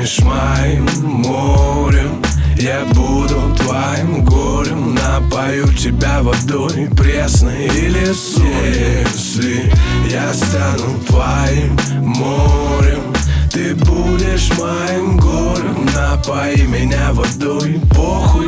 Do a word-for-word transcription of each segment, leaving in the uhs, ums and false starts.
станешь моим морем, я буду твоим горем. Напою тебя водой пресной или солью. Если я стану твоим морем, ты будешь моим горем. Напои меня водой, похуй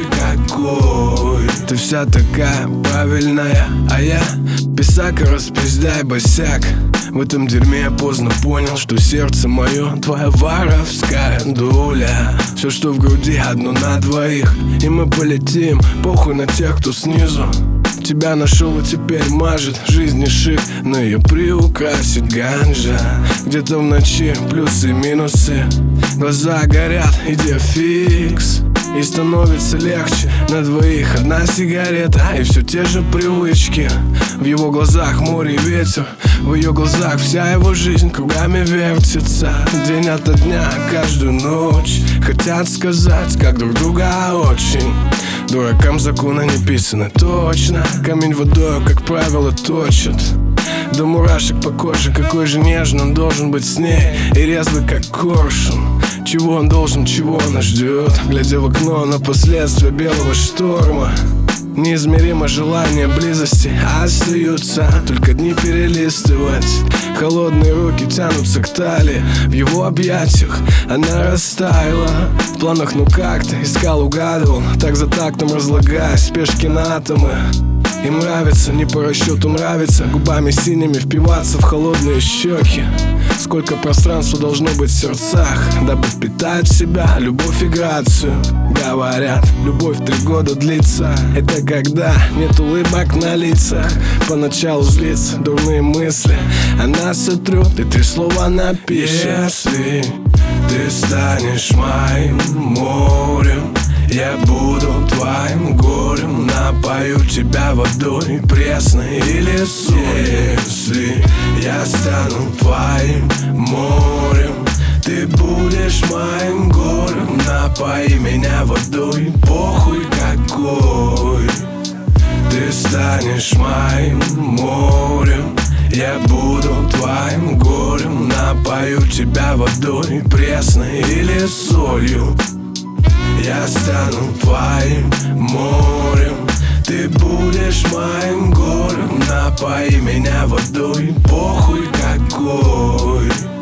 какой. Ты вся такая правильная, а я писак и распиздай босяк. В этом дерьме я поздно понял, что сердце мое твоя воровская доля. Все, что в груди, одно на двоих, и мы полетим, похуй на тех, кто снизу. Тебя нашел и теперь мажет жизнь не шик, но ее приукрасит ганжа. Где-то в ночи плюсы и минусы, глаза горят, идеофикс. И становится легче, на двоих одна сигарета, и все те же привычки. В его глазах море и ветер, в ее глазах вся его жизнь кругами вертится. День ото дня, каждую ночь хотят сказать, как друг друга очень. Дуракам законы не писаны точно, камень водою, как правило, точит. До мурашек по коже, какой же нежный он должен быть с ней, и резвый, как коршун. Чего он должен, чего она ждет, глядя в окно на последствия белого шторма. Неизмеримо желание близости, остаются только дни перелистывать. Холодные руки тянутся к талии, в его объятиях она растаяла. В планах ну как ты искал, угадывал, так за тактом разлагая спешки на атомы. Им нравится, не по расчету нравится, губами синими впиваться в холодные щеки. Сколько пространства должно быть в сердцах, дабы впитать в себя любовь и грацию. Говорят, любовь три года длится, это когда нет улыбок на лицах. Поначалу злится, дурные мысли она сотрет, и три слова напишет. Если ты станешь моим морем, я буду твоим горем. Напою тебя водой пресной или солью. Если я стану твоим морем, ты будешь моим горем. Напои меня водой, похуй какой. Ты станешь моим морем, я буду твоим горем. Напою тебя водой пресной или солью. Я стану твоим морем, ты будешь моим горем. Напои меня водой, похуй какой.